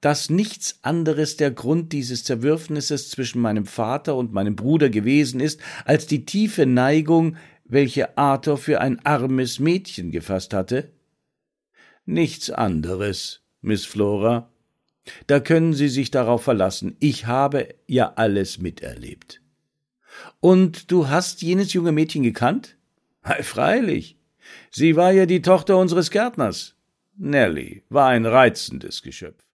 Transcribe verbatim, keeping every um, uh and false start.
dass nichts anderes der Grund dieses Zerwürfnisses zwischen meinem Vater und meinem Bruder gewesen ist, als die tiefe Neigung, welche Arthur für ein armes Mädchen gefasst hatte? Nichts anderes, Miss Flora. Da können Sie sich darauf verlassen. Ich habe ja alles miterlebt. Und du hast jenes junge Mädchen gekannt? Freilich. Sie war ja die Tochter unseres Gärtners. Nellie war ein reizendes Geschöpf.